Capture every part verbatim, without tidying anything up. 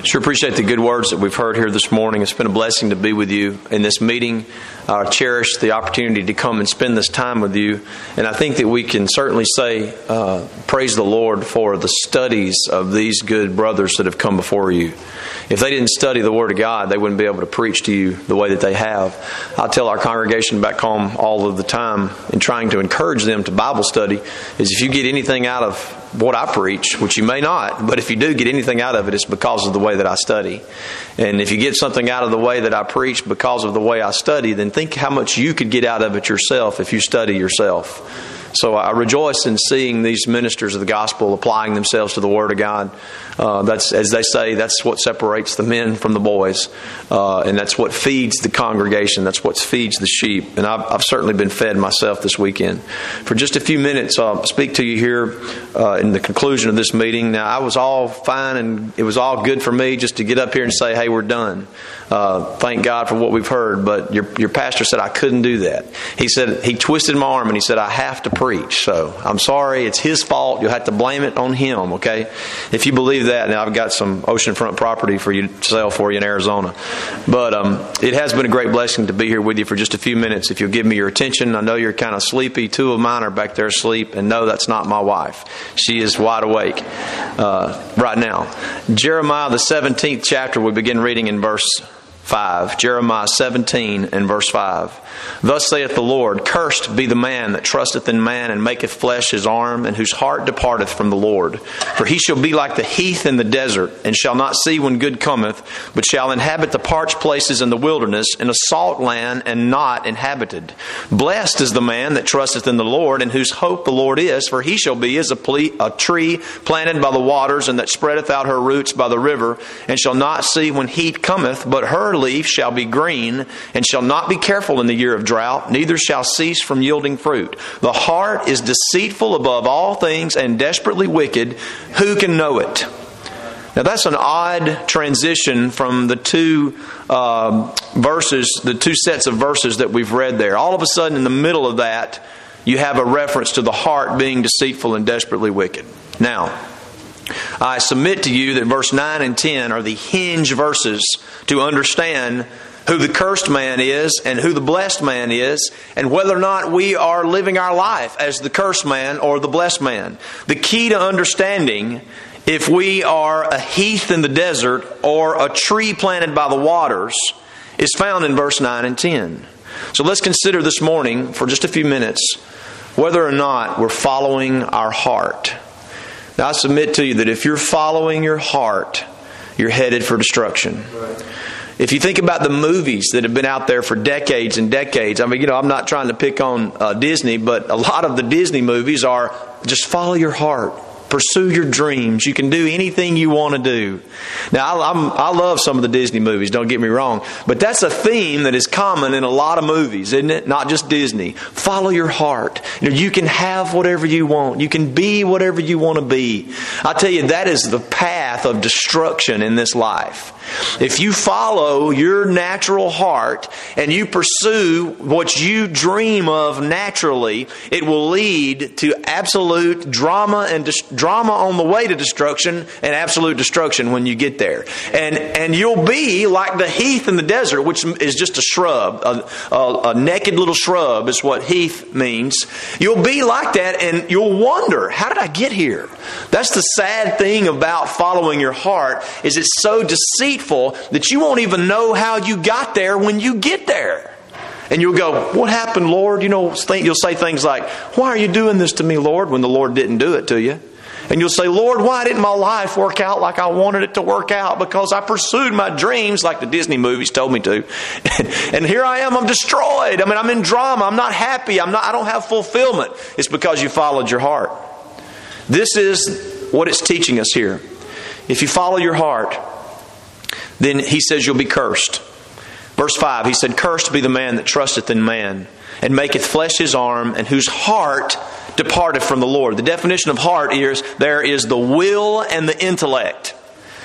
Sure appreciate the good words that we've heard here this morning. It's been a blessing to be with you in this meeting. I cherish the opportunity to come and spend this time with you. And I think that we can certainly say, uh, praise the Lord for the studies of these good brothers that have come before you. If they didn't study the Word of God, they wouldn't be able to preach to you the way that they have. I tell our congregation back home all of the time in trying to encourage them to Bible study is if you get anything out of what I preach, which you may not, but if you do get anything out of it, it's because of the way that I study. And if you get something out of the way that I preach because of the way I study, then think how much you could get out of it yourself if you study yourself. So I rejoice in seeing these ministers of the gospel applying themselves to the Word of God. Uh, that's, as they say, that's what separates the men from the boys. Uh, and that's what feeds the congregation. That's what feeds the sheep. And I've, I've certainly been fed myself this weekend. For just a few minutes, I'll speak to you here uh, in the conclusion of this meeting. Now, I was all fine and it was all good for me just to get up here and say, hey, we're done. Uh, thank God for what we've heard. But your, your pastor said I couldn't do that. He said, he twisted my arm and he said, I have to preach. So I'm sorry, it's his fault. You'll have to blame it on him, okay? If you believe that, now I've got some oceanfront property for you to sell for you in Arizona. But um, it has been a great blessing to be here with you for just a few minutes. If you'll give me your attention, I know you're kind of sleepy. Two of mine are back there asleep, and no, that's not my wife. She is wide awake uh, right now. Jeremiah, the seventeenth chapter, we begin reading in verse five. Jeremiah seventeen and verse five. Thus saith the Lord, cursed be the man that trusteth in man and maketh flesh his arm, and whose heart departeth from the Lord. For he shall be like the heath in the desert, and shall not see when good cometh, but shall inhabit the parched places in the wilderness, in a salt land, and not inhabited. Blessed is the man that trusteth in the Lord, and whose hope the Lord is, for he shall be as a, ple- a tree planted by the waters, and that spreadeth out her roots by the river, and shall not see when heat cometh, but her leaf shall be green, and shall not be careful in the year of drought, neither shall cease from yielding fruit. The heart is deceitful above all things and desperately wicked. Who can know it? Now that's an odd transition from the two uh, verses, the two sets of verses that we've read there. All of a sudden in the middle of that, you have a reference to the heart being deceitful and desperately wicked. Now, I submit to you that verse nine and ten are the hinge verses to understand who the cursed man is and who the blessed man is, and whether or not we are living our life as the cursed man or the blessed man. The key to understanding if we are a heath in the desert or a tree planted by the waters is found in verse nine and ten. So let's consider this morning for just a few minutes whether or not we're following our heart. Now I submit to you that if you're following your heart, you're headed for destruction. Right. If you think about the movies that have been out there for decades and decades, I mean, you know, I'm not trying to pick on uh, Disney, but a lot of the Disney movies are just follow your heart. Pursue your dreams. You can do anything you want to do. Now, I, I'm, I love some of the Disney movies, don't get me wrong. But that's a theme that is common in a lot of movies, isn't it? Not just Disney. Follow your heart. You know, you can have whatever you want. You can be whatever you want to be. I tell you, that is the path of destruction in this life. If you follow your natural heart and you pursue what you dream of naturally, it will lead to absolute drama and dis- drama on the way to destruction and absolute destruction when you get there. And and you'll be like the heath in the desert, which is just a shrub. A, a, a naked little shrub is what heath means. You'll be like that and you'll wonder, how did I get here? That's the sad thing about following your heart, is it's so deceitful that you won't even know how you got there when you get there. And you'll go, what happened, Lord? You know, you'll say things like, why are you doing this to me, Lord, when the Lord didn't do it to you? And you'll say, Lord, why didn't my life work out like I wanted it to work out? Because I pursued my dreams like the Disney movies told me to. And here I am, I'm destroyed. I mean, I'm in drama. I'm not happy. I'm not, I don't have fulfillment. It's because you followed your heart. This is what it's teaching us here. If you follow your heart, then he says you'll be cursed. Verse five, he said, cursed be the man that trusteth in man, and maketh flesh his arm, and whose heart departeth from the Lord. The definition of heart is, there is the will and the intellect.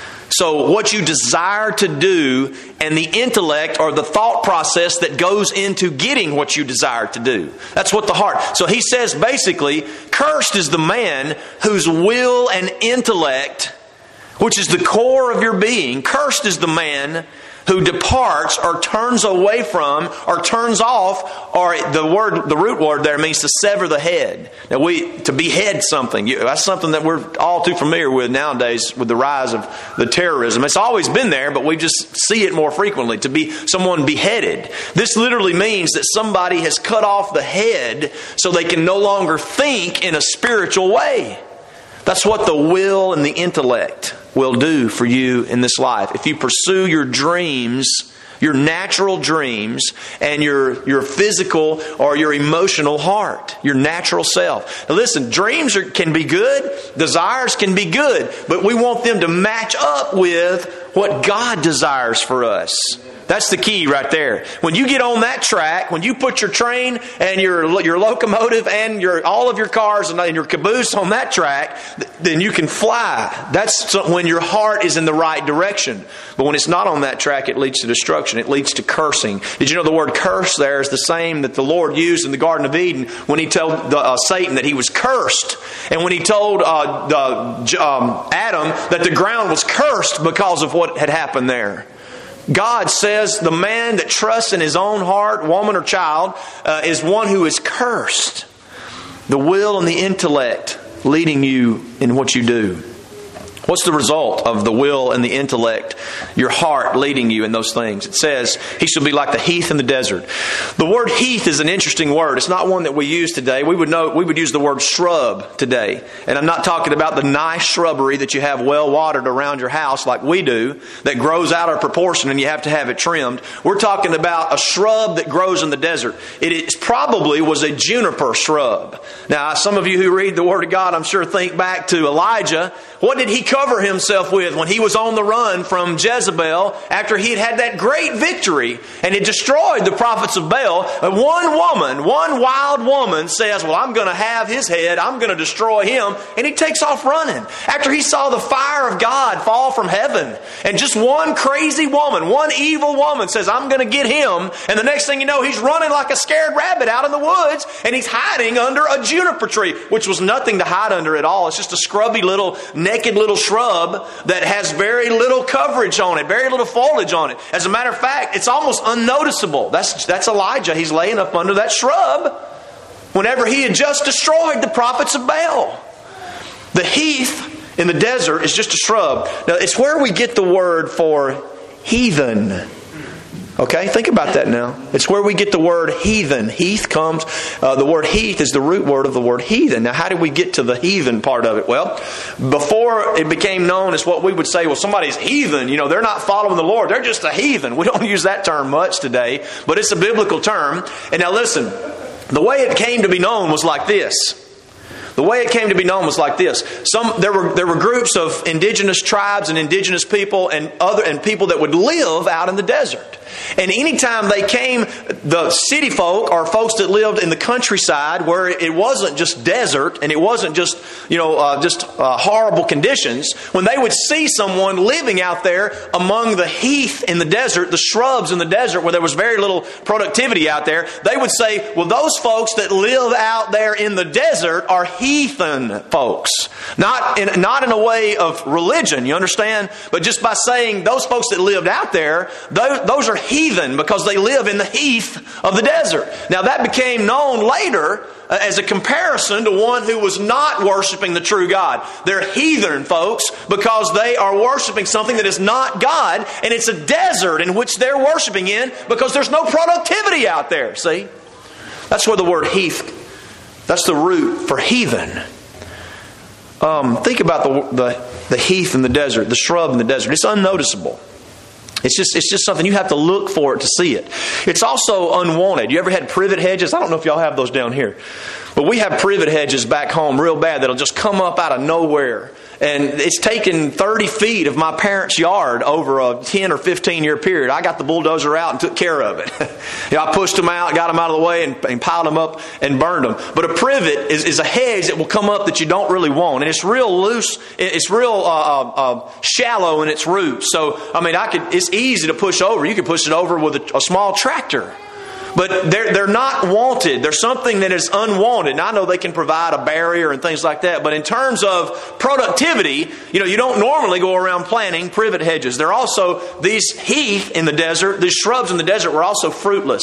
So what you desire to do and the intellect or the thought process that goes into getting what you desire to do. That's what the heart. So he says basically, cursed is the man whose will and intellect which is the core of your being. Cursed is the man who departs or turns away from or turns off, or the word, the root word there means to sever the head. Now we, to behead something, that's something that we're all too familiar with nowadays with the rise of the terrorism. It's always been there, but we just see it more frequently, to be someone beheaded. This literally means that somebody has cut off the head so they can no longer think in a spiritual way. That's what the will and the intellect will do for you in this life. If you pursue your dreams, your natural dreams, and your, your physical or your emotional heart, your natural self. Now listen, dreams are, can be good, desires can be good, but we want them to match up with what God desires for us. That's the key right there. When you get on that track, when you put your train and your your locomotive and your all of your cars and your caboose on that track, then you can fly. That's when your heart is in the right direction. But when it's not on that track, it leads to destruction. It leads to cursing. Did you know the word curse there is the same that the Lord used in the Garden of Eden when He told the, uh, Satan that he was cursed, and when He told uh, the, um, Adam that the ground was cursed because of what had happened there. God says the man that trusts in his own heart, woman or child, uh, is one who is cursed. The will and the intellect leading you in what you do. What's the result of the will and the intellect, your heart leading you in those things? It says, he shall be like the heath in the desert. The word heath is an interesting word. It's not one that we use today. We would know, we would use the word shrub today. And I'm not talking about the nice shrubbery that you have well watered around your house like we do, that grows out of proportion and you have to have it trimmed. We're talking about a shrub that grows in the desert. It is probably was a juniper shrub. Now, some of you who read the Word of God, I'm sure think back to Elijah. What did he cover himself with when he was on the run from Jezebel after he had had that great victory and had destroyed the prophets of Baal? And one woman, one wild woman says, well, I'm going to have his head. I'm going to destroy him. And he takes off running. After he saw the fire of God fall from heaven. And just one crazy woman, one evil woman says, I'm going to get him. And the next thing you know, he's running like a scared rabbit out in the woods. And he's hiding under a juniper tree, which was nothing to hide under at all. It's just a scrubby little naked little shrub that has very little coverage on it, very little foliage on it. As a matter of fact, it's almost unnoticeable. That's, that's Elijah. He's laying up under that shrub whenever he had just destroyed the prophets of Baal. The heath in the desert is just a shrub. Now, it's where we get the word for heathen. Okay, think about that now. It's where we get the word heathen. Heath comes, uh, the word heath is the root word of the word heathen. Now, how did we get to the heathen part of it? Well, before it became known as what we would say, well, somebody's heathen. You know, they're not following the Lord. They're just a heathen. We don't use that term much today, but it's a biblical term. And now listen, the way it came to be known was like this. The way it came to be known was like this. Some there were there were groups of indigenous tribes and indigenous people and other and people that would live out in the desert. And anytime they came, the city folk or folks that lived in the countryside where it wasn't just desert and it wasn't just, you know, uh, just uh, horrible conditions, when they would see someone living out there among the heath in the desert, the shrubs in the desert where there was very little productivity out there, they would say, well, those folks that live out there in the desert are heathen folks. Not in, not in a way of religion, you understand? But just by saying those folks that lived out there, those, those are heathen because they live in the heath of the desert. Now that became known later uh, as a comparison to one who was not worshiping the true God. They're heathen folks because they are worshiping something that is not God, and it's a desert in which they're worshiping in because there's no productivity out there. See? That's where the word heath, that's the root for heathen. Um, think about the, the the heath in the desert, the shrub in the desert. It's unnoticeable. It's just it's just something you have to look for it to see it. It's also unwanted. You ever had privet hedges? I don't know if y'all have those down here. But we have privet hedges back home real bad that'll just come up out of nowhere. And it's taken thirty feet of my parents' yard over a ten or fifteen year period. I got the bulldozer out and took care of it. You know, I pushed them out, got them out of the way, and, and piled them up and burned them. But a privet is, is a hedge that will come up that you don't really want. And it's real loose. It's real uh, uh, shallow in its roots. So, I mean, I could. It's easy to push over. You could push it over with a, a small tractor. but they're, they're not wanted. They're something that is unwanted. Now, I know they can provide a barrier and things like that, but in terms of productivity, you know, you don't normally go around planting privet hedges. There are also these heath in the desert, these shrubs in the desert were also fruitless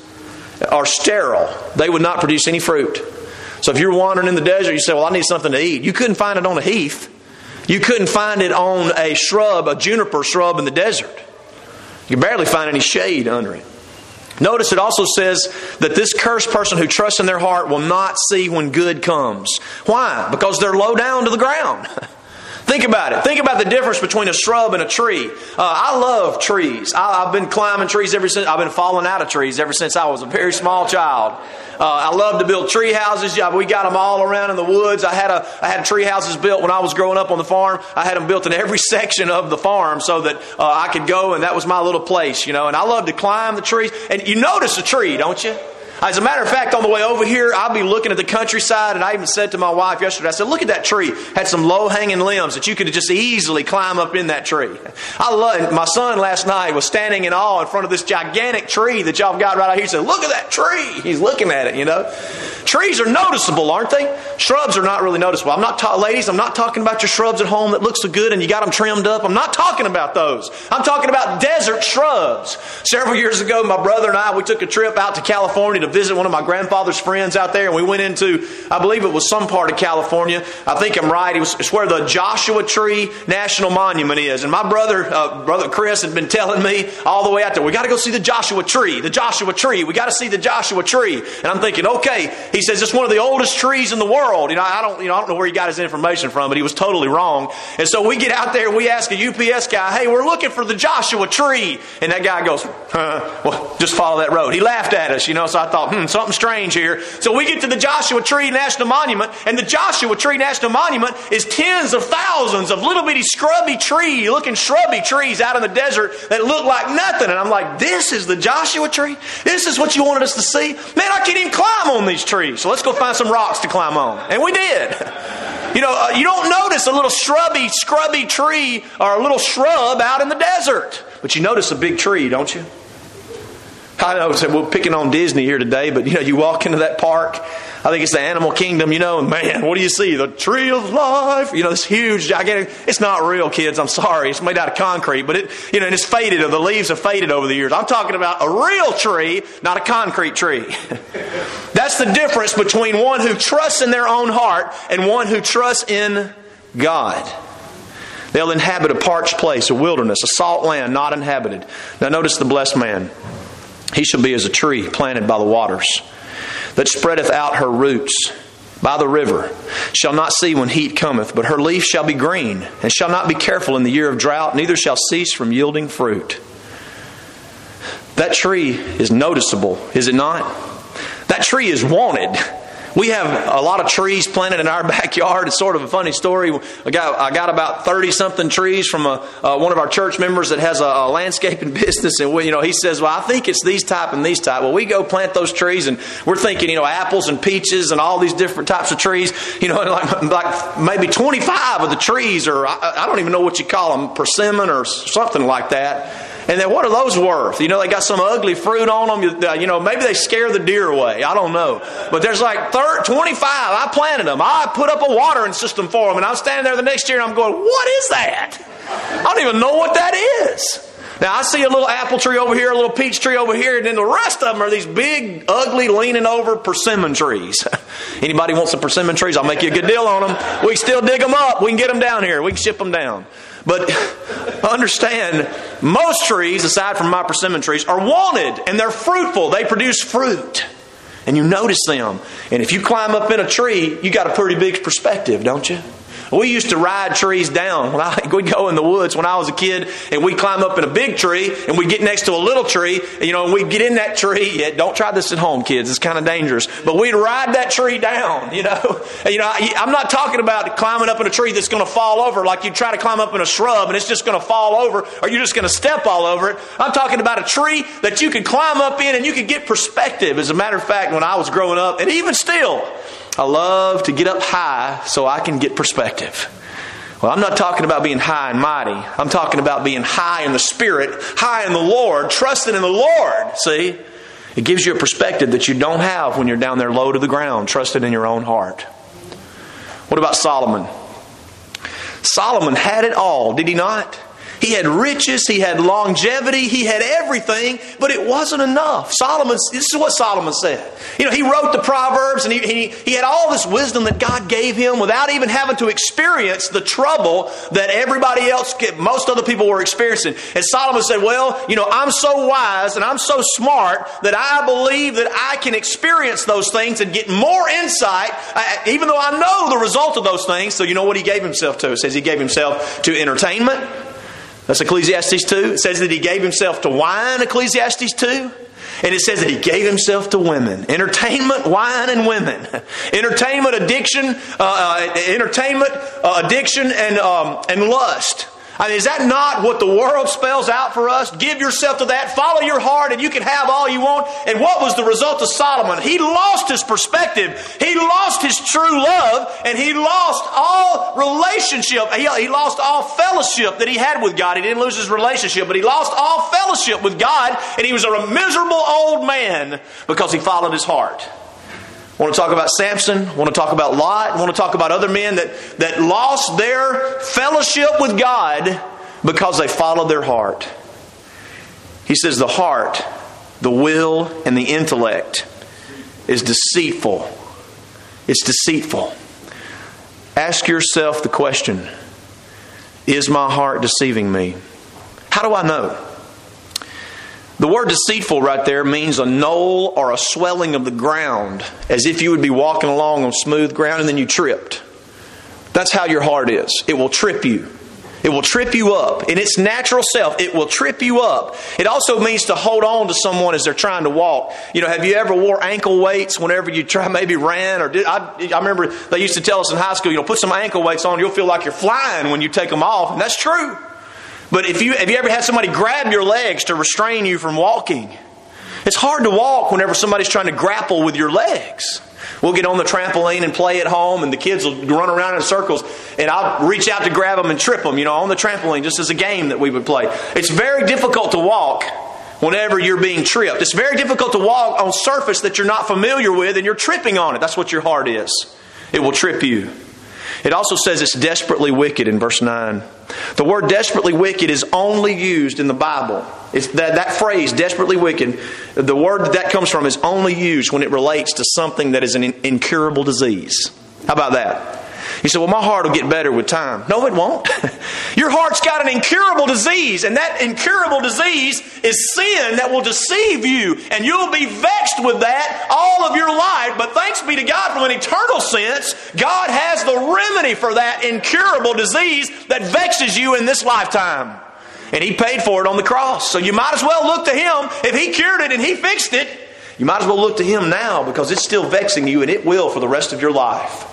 or sterile. They would not produce any fruit. So if you're wandering in the desert, you say, well, I need something to eat. You couldn't find it on a heath. You couldn't find it on a shrub, a juniper shrub in the desert. You can barely find any shade under it. Notice it also says that this cursed person who trusts in their heart will not see when good comes. Why? Because they're low down to the ground. Think about it. Think about the difference between a shrub and a tree. Uh, I love trees. I, I've been climbing trees ever since. I've been falling out of trees ever since I was a very small child. Uh, I love to build tree houses. Yeah, we got them all around in the woods. I had a I had tree houses built when I was growing up on the farm. I had them built in every section of the farm so that uh, I could go, and that was my little place, you know. And I love to climb the trees. And you notice a tree, don't you? As a matter of fact, on the way over here, I'll be looking at the countryside, and I even said to my wife yesterday, I said, look at that tree. Had some low-hanging limbs that you could just easily climb up in that tree. I love. My son last night was standing in awe in front of this gigantic tree that y'all got right out here. He said, look at that tree. He's looking at it, you know. Trees are noticeable, aren't they? Shrubs are not really noticeable. I'm not, ta- ladies, I'm not talking about your shrubs at home that look so good and you got them trimmed up. I'm not talking about those. I'm talking about desert shrubs. Several years ago, my brother and I, we took a trip out to California to visit one of my grandfather's friends out there, and we went into, I believe it was some part of California. I think I'm right. It was, it's where the Joshua Tree National Monument is. And my brother, uh, brother Chris, had been telling me all the way out there, we got to go see the Joshua Tree, the Joshua Tree. We got to see the Joshua Tree. And I'm thinking, okay. He says it's one of the oldest trees in the world. You know, I don't, you know, I don't know where he got his information from, but he was totally wrong. And so we get out there, and we ask a U P S guy, hey, we're looking for the Joshua Tree. And that guy goes, huh, well, just follow that road. He laughed at us, you know. So I thought, hmm. something strange here. So we get to the Joshua Tree National Monument, and the Joshua Tree National Monument is tens of thousands of little bitty scrubby tree, looking shrubby trees out in the desert that look like nothing. And I'm like, this is the Joshua Tree? This is what you wanted us to see? Man, I can't even climb on these trees. So let's go find some rocks to climb on. And we did. You know, uh, you don't notice a little shrubby, scrubby tree or a little shrub out in the desert. But you notice a big tree, don't you? I know we're picking on Disney here today, but you know, you walk into that park, I think it's the Animal Kingdom, you know, and man, what do you see? The tree of life, you know, this huge, gigantic, it's not real, kids, I'm sorry, it's made out of concrete, but it, you know, and it's faded, or the leaves have faded over the years. I'm talking about a real tree, not a concrete tree. That's the difference between one who trusts in their own heart and one who trusts in God. They'll inhabit a parched place, a wilderness, a salt land not inhabited. Now notice the blessed man. He shall be as a tree planted by the waters, that spreadeth out her roots by the river, shall not see when heat cometh, but her leaf shall be green, and shall not be careful in the year of drought, neither shall cease from yielding fruit. That tree is noticeable, is it not? That tree is wanted. We have a lot of trees planted in our backyard. It's sort of a funny story. I got, I got about thirty-something trees from a, uh, one of our church members that has a, a landscaping business. And we, you know, he says, well, I think it's these type and these type. Well, we go plant those trees, and we're thinking, you know, apples and peaches and all these different types of trees. You know, like, like maybe twenty-five of the trees, or I, I don't even know what you call them, persimmon or something like that. And then what are those worth? You know, they got some ugly fruit on them. You know, maybe they scare the deer away. I don't know. But there's like twenty-five. I planted them. I put up a watering system for them. And I'm standing there the next year and I'm going, what is that? I don't even know what that is. Now, I see a little apple tree over here, a little peach tree over here, and then the rest of them are these big, ugly, leaning over persimmon trees. Anybody want some persimmon trees? I'll make you a good deal on them. We can still dig them up. We can get them down here. We can ship them down. But understand, most trees, aside from my persimmon trees, are wanted, and they're fruitful. They produce fruit. And you notice them. And if you climb up in a tree, you got a pretty big perspective, don't you? We used to ride trees down. When I, we'd go in the woods when I was a kid, and we'd climb up in a big tree, and we'd get next to a little tree, and, you know, and we'd get in that tree. Yeah, don't try this at home, kids. It's kind of dangerous. But we'd ride that tree down, you know. And, you know, I'm not talking about climbing up in a tree that's going to fall over like you try to climb up in a shrub, and it's just going to fall over, or you're just going to step all over it. I'm talking about a tree that you can climb up in, and you can get perspective. As a matter of fact, when I was growing up, and even still, I love to get up high so I can get perspective. Well, I'm not talking about being high and mighty. I'm talking about being high in the Spirit, high in the Lord, trusting in the Lord, see? It gives you a perspective that you don't have when you're down there low to the ground, trusting in your own heart. What about Solomon? Solomon had it all, did he not? He had riches, he had longevity, he had everything, but it wasn't enough. Solomon, this is what Solomon said. You know, he wrote the Proverbs and he, he, he had all this wisdom that God gave him without even having to experience the trouble that everybody else, most other people were experiencing. And Solomon said, well, you know, I'm so wise and I'm so smart that I believe that I can experience those things and get more insight, even though I know the result of those things. So you know what he gave himself to? It says he gave himself to entertainment. That's Ecclesiastes two. It says that he gave himself to wine, Ecclesiastes two. And it says that he gave himself to women. Entertainment, wine, and women. Entertainment, addiction, uh, uh, entertainment, uh, addiction, and um, and lust. I mean, is that not what the world spells out for us? Give yourself to that, follow your heart, and you can have all you want. And what was the result of Solomon? He lost his perspective. He lost his true love, and he lost all relationship. He, he lost all fellowship that he had with God. He didn't lose his relationship, but he lost all fellowship with God, and he was a miserable old man because he followed his heart. Want to talk about Samson? Want to talk about Lot? Want to talk about other men that, that lost their fellowship with God because they followed their heart? He says the heart, the will, and the intellect is deceitful. It's deceitful. Ask yourself the question, is my heart deceiving me? How do I know? The word deceitful right there means a knoll or a swelling of the ground, as if you would be walking along on smooth ground and then you tripped. That's how your heart is. It will trip you. It will trip you up. In its natural self, it will trip you up. It also means to hold on to someone as they're trying to walk. You know, have you ever wore ankle weights whenever you try, maybe ran or did? I, I remember they used to tell us in high school, you know, put some ankle weights on, you'll feel like you're flying when you take them off. And that's true. But if you have you ever had somebody grab your legs to restrain you from walking? It's hard to walk whenever somebody's trying to grapple with your legs. We'll get on the trampoline and play at home, and the kids will run around in circles, and I'll reach out to grab them and trip them, you know, on the trampoline, just as a game that we would play. It's very difficult to walk whenever you're being tripped. It's very difficult to walk on surface that you're not familiar with, and you're tripping on it. That's what your heart is. It will trip you. It also says it's desperately wicked in verse nine. The word desperately wicked is only used in the Bible. It's that, that phrase, desperately wicked, the word that that comes from is only used when it relates to something that is an incurable disease. How about that? You say, well, my heart will get better with time. No, it won't. Your heart's got an incurable disease, and that incurable disease is sin that will deceive you, and you'll be vexed with that all of your life. But thanks be to God, from an eternal sense, God has the remedy for that incurable disease that vexes you in this lifetime. And He paid for it on the cross. So you might as well look to Him. If He cured it and He fixed it, you might as well look to Him now, because it's still vexing you, and it will for the rest of your life.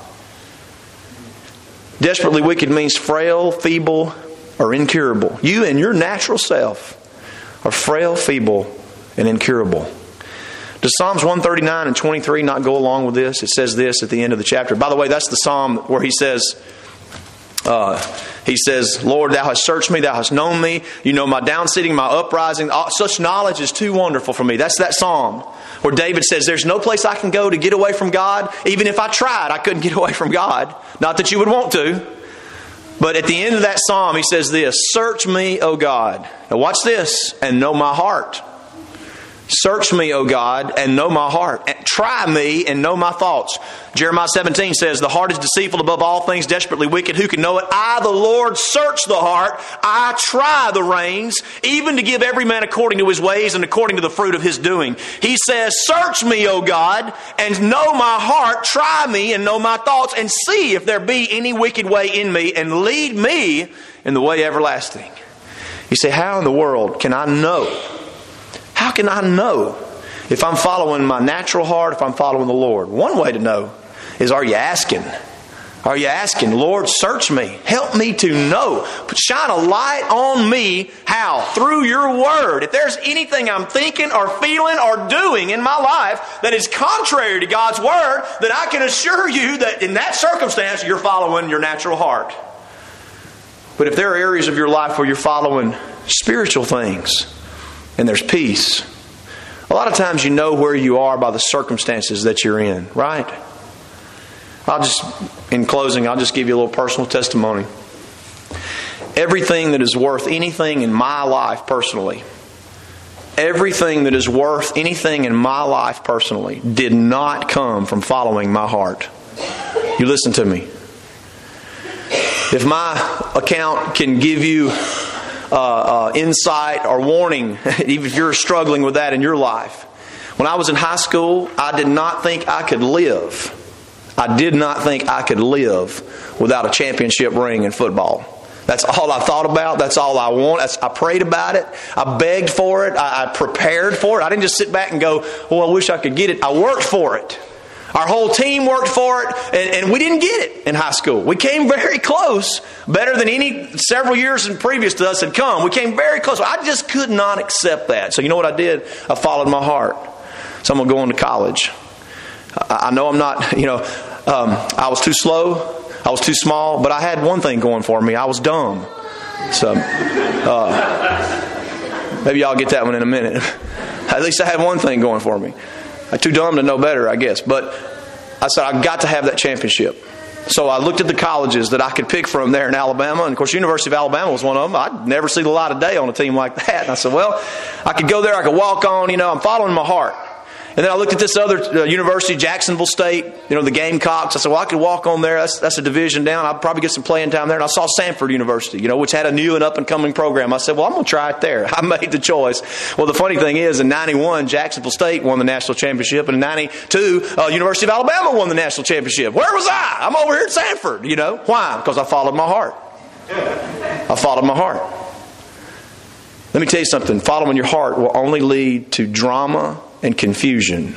Desperately wicked means frail, feeble, or incurable. You and your natural self are frail, feeble, and incurable. Does Psalms one thirty-nine and twenty-three not go along with this? It says this at the end of the chapter. By the way, that's the psalm where he says, uh, he says, Lord, Thou hast searched me, Thou hast known me. You know my downsitting, my uprising. Such knowledge is too wonderful for me. That's that psalm where David says, there's no place I can go to get away from God. Even if I tried, I couldn't get away from God. Not that you would want to. But at the end of that psalm, he says this, search me, O God. Now watch this, and know my heart. Search me, O God, and know my heart. Try me and know my thoughts. Jeremiah seventeen says, the heart is deceitful above all things, desperately wicked. Who can know it? I, the Lord, search the heart. I try the reins, even to give every man according to his ways and according to the fruit of his doing. He says, search me, O God, and know my heart. Try me and know my thoughts, and see if there be any wicked way in me, and lead me in the way everlasting. You say, how in the world can I know? How can I know if I'm following my natural heart, if I'm following the Lord? One way to know is, are you asking? Are you asking, Lord, search me. Help me to know. Shine a light on me. How? Through your word. If there's anything I'm thinking or feeling or doing in my life that is contrary to God's word, then I can assure you that in that circumstance, you're following your natural heart. But if there are areas of your life where you're following spiritual things, and there's peace, A lot of times you know where you are by the circumstances that you're in, right? I'll just, in closing, I'll just give you a little personal testimony. Everything that is worth anything in my life personally, everything that is worth anything in my life personally did not come from following my heart. You listen to me. If my account can give you uh, uh, insight or warning, even if you're struggling with that in your life, when I was in high school, I did not think I could live. I did not think I could live without a championship ring in football. That's all I thought about. That's all I want. That's, I prayed about it. I begged for it. I, I prepared for it. I didn't just sit back and go, "Oh, I wish I could get it." I worked for it. Our whole team worked for it, and, and we didn't get it in high school. We came very close, better than any several years in previous to us had come. We came very close. I just could not accept that. So you know what I did? I followed my heart. So I'm going to go on to college. I, I know I'm not, you know, um, I was too slow. I was too small, but I had one thing going for me. I was dumb. So, uh, maybe y'all get that one in a minute. At least I had one thing going for me. I'm too dumb to know better, I guess. But I said, I've got to have that championship. So I looked at the colleges that I could pick from there in Alabama. And, of course, University of Alabama was one of them. I'd never see the light of day on a team like that. And I said, well, I could go there. I could walk on. You know, I'm following my heart. And then I looked at this other uh, university, Jacksonville State, you know, the Gamecocks. I said, well, I could walk on there. That's, that's a division down. I'll probably get some playing time there. And I saw Samford University, you know, which had a new and up-and-coming program. I said, well, I'm going to try it there. I made the choice. Well, the funny thing is, in ninety-one, Jacksonville State won the national championship. And in ninety-two, uh, University of Alabama won the national championship. Where was I? I'm over here at Samford, you know. Why? Because I followed my heart. I followed my heart. Let me tell you something. Following your heart will only lead to drama and confusion.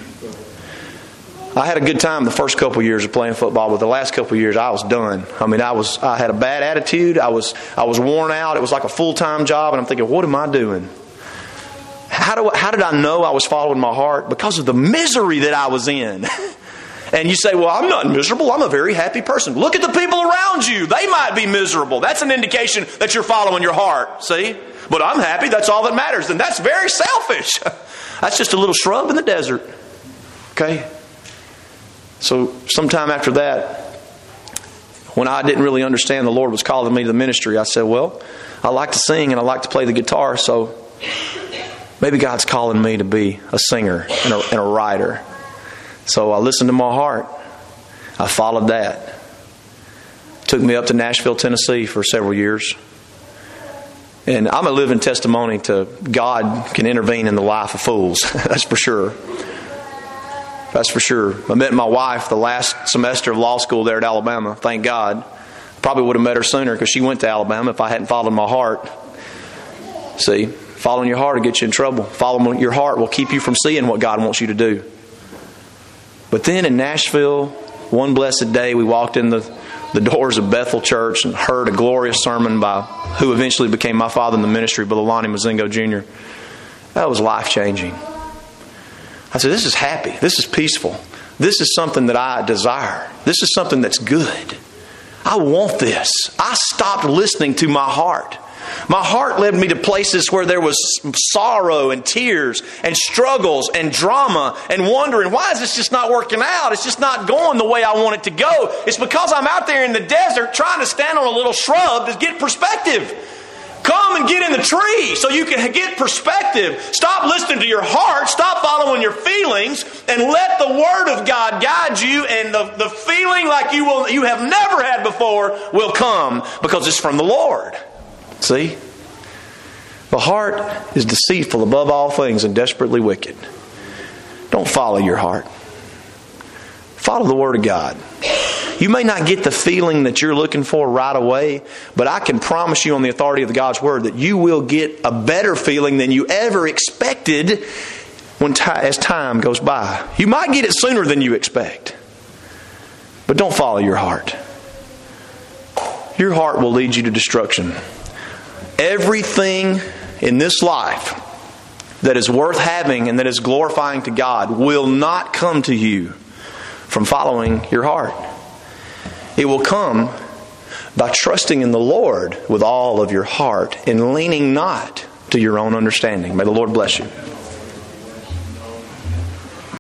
I had a good time the first couple of years of playing football, but the last couple of years I was done. I mean, I was I had a bad attitude. I was I was worn out. It was like a full-time job, and I'm thinking, what am I doing? How do how did I know I was following my heart? Because of the misery that I was in. And you say, well, I'm not miserable. I'm a very happy person. Look at the people around you. They might be miserable. That's an indication that you're following your heart. See? But I'm happy. That's all that matters. Then that's very selfish. That's just a little shrub in the desert. Okay? So sometime after that, when I didn't really understand the Lord was calling me to the ministry, I said, well, I like to sing and I like to play the guitar, so maybe God's calling me to be a singer and a, and a writer. So I listened to my heart. I followed that. Took me up to Nashville, Tennessee for several years. And I'm a living testimony to God can intervene in the life of fools. That's for sure. That's for sure. I met my wife the last semester of law school there at Alabama. Thank God. Probably would have met her sooner because she went to Alabama if I hadn't followed my heart. See, following your heart will get you in trouble. Following your heart will keep you from seeing what God wants you to do. But then in Nashville, one blessed day, we walked in the, the doors of Bethel Church and heard a glorious sermon by who eventually became my father in the ministry, Brother Lonnie Mazingo Junior That was life-changing. I said, this is happy. This is peaceful. This is something that I desire. This is something that's good. I want this. I stopped listening to my heart. My heart led me to places where there was sorrow and tears and struggles and drama and wondering, why is this just not working out? It's just not going the way I want it to go. It's because I'm out there in the desert trying to stand on a little shrub to get perspective. Come and get in the tree so you can get perspective. Stop listening to your heart. Stop following your feelings and let the Word of God guide you, and the, the feeling like you will you have never had before will come because it's from the Lord. See? The heart is deceitful above all things and desperately wicked. Don't follow your heart. Follow the Word of God. You may not get the feeling that you're looking for right away, but I can promise you on the authority of God's Word that you will get a better feeling than you ever expected when t- as time goes by. You might get it sooner than you expect. But don't follow your heart. Your heart will lead you to destruction. Everything in this life that is worth having and that is glorifying to God will not come to you from following your heart. It will come by trusting in the Lord with all of your heart and leaning not to your own understanding. May the Lord bless you.